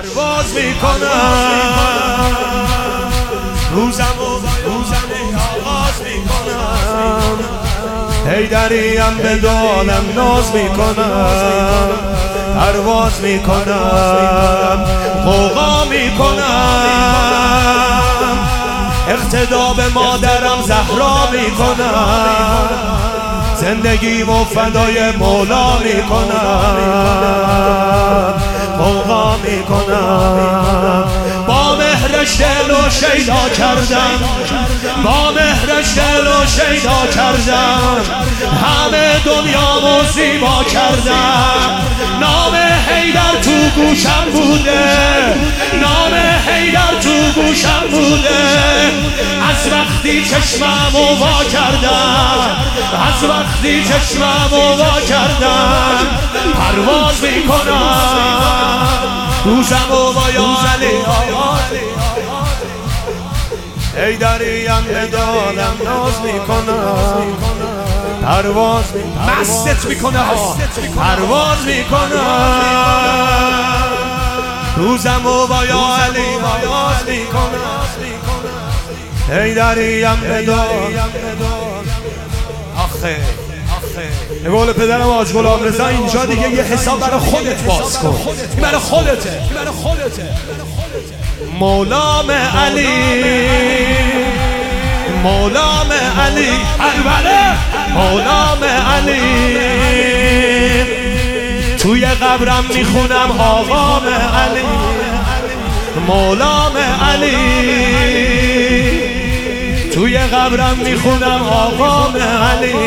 پرواز میکنم، روزم آغاز میکنم، حیدریم به دالم ناز میکنم، پرواز میکنم، غوغا میکنم، اقتدا به مادرم زهرا میکنم، زندگی و فدای مولا میکنم، غوغا میکنم، با مهرش دل و شیدا کردم، با مهرش دل و شیدا کردم، همه دنیامو زیبا کردم، نام حیدر تو گوشم بوده، نام حیدر تو گوشم بوده، از وقتی چشممو وا کردم، از وقتی چشممو وا کردم، پرواز میکنم، روزمو با یا علی حیدریم به دالم ناز میکنم، پرواز مستت میکنه ها، پرواز میکنم، روزمو با یا علی آغاز میکنم، حیدریم به دالم. آخه به قول پدرم حاج غلام رضا اینجا دیگه یه حساب برای خودت باز کن، این برای خودته، مولام علی، مولام علی، البله مولام علی، توی قبرم میخونم آقام علی، مولام علی، توی قبرم میخونم آقام علی،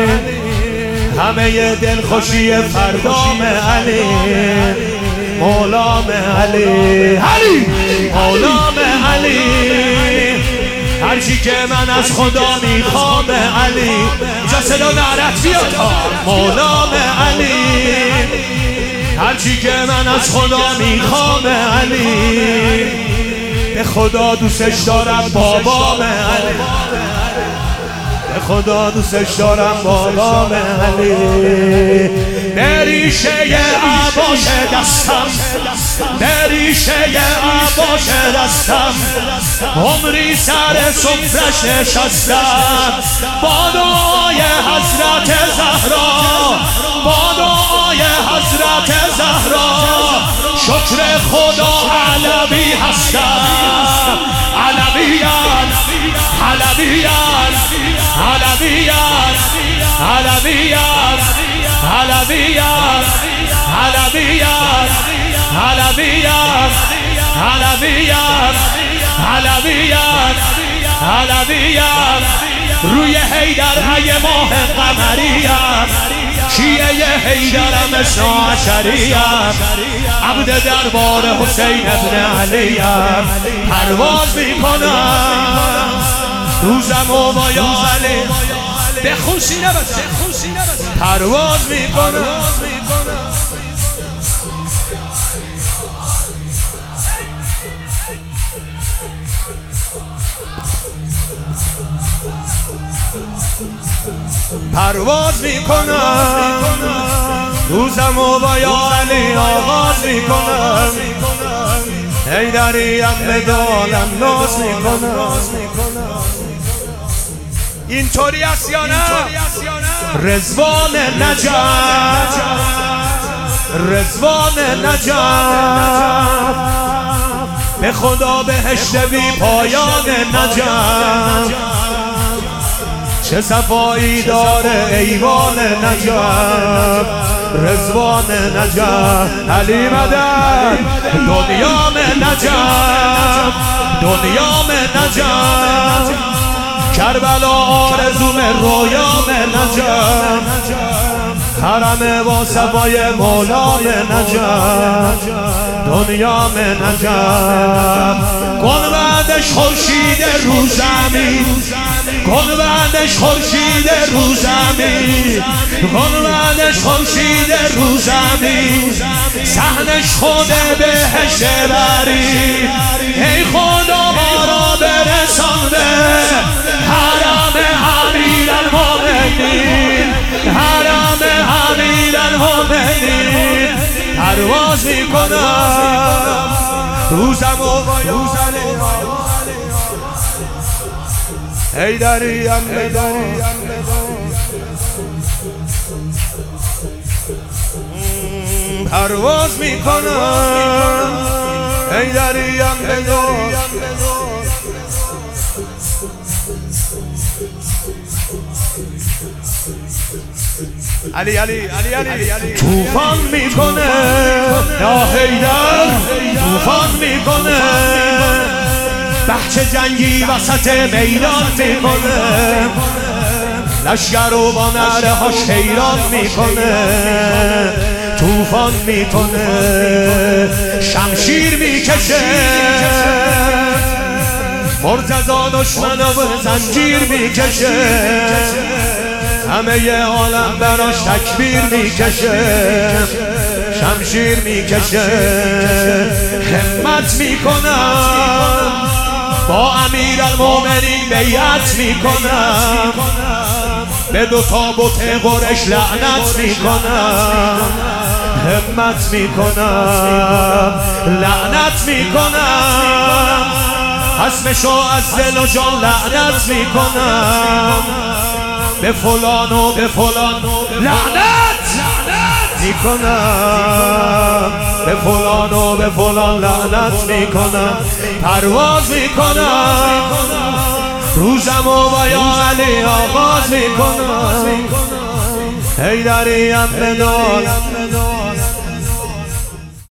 همه دل خوشی فردام علی، مولام علی، مولام علی، هرچی که من از خدا میخوام علی، اینجا صدا نعرت بیاد، مولام علی، هرچی که من از خدا میخوام علی، به خدا دوستش دارم بابام علی، به خدا دوستش دارم بابام علی، به ریشه عباش دستم، به ریشه عباش دستم، عمری سر سفرش نشستم، با دعای حضرت زهرا، با دعای حضرت زهرا، شکر خدا علوی هستم، علویان علویان علویان علویان علویان علویان علویان علویان علویان علویان، روی حیدر های ماه قمریم، شیعه حیدرم اثنا عشریم، عبد دربار حسین ابن علیم، پرواز میکنم، روزمو با یا علی، بخون سینه بزن، پرواز میکنم، پرواز میکنم، روزمو با یا علی آغاز میکنم، حیدریم به دالم ناز میکنم، اینطوری است یا نه؟ رضوان نجف، رضوان نجف، به خدا بهشت بی پایان نجف، چه صفایی داره ایوان نجف، رضوان نجف، علی مدد، دنیام نجف، دنیام نجف، کربلا آرزوم رویام نجف، حرم با صفای مولام نجف، دنیام نجف، گنبدش خورشید رو زمین، گنبدش خورشید رو زمین، گنبدش خورشید رو زمین، صحنش خود بهشت بری، ای خدا ما را برسان به حرم امیرالمومنین، حرم امیرالمومنین، پرواز میکنم، روزم و حیدریم بدار پرواز میکنم حیدریم بدار علی طوفان میکنه یا حیدر طوفان میکنه بخش جنگی وسط میدان میکنه لشگر و با نعره هاش حیران میکنه طوفان میکنه شمشیر میکشه مرتضی دشمنو به زنجیر میکشه همه عالم براش تکبیر میکشه شمشیر میکشه همت میکنم با امیرالمومنین بیعت میکنم به دو تابوت قریش لعنت میکنم همت میکنم لعنت میکنم حسمشو از دل و جان لعنت میکنم به فلان و به فلان لعنت میکنم به فلان و به فلان لعنت میکنم پرواز میکنم روزم و با یا علی آغاز میکنم حیدریم بدار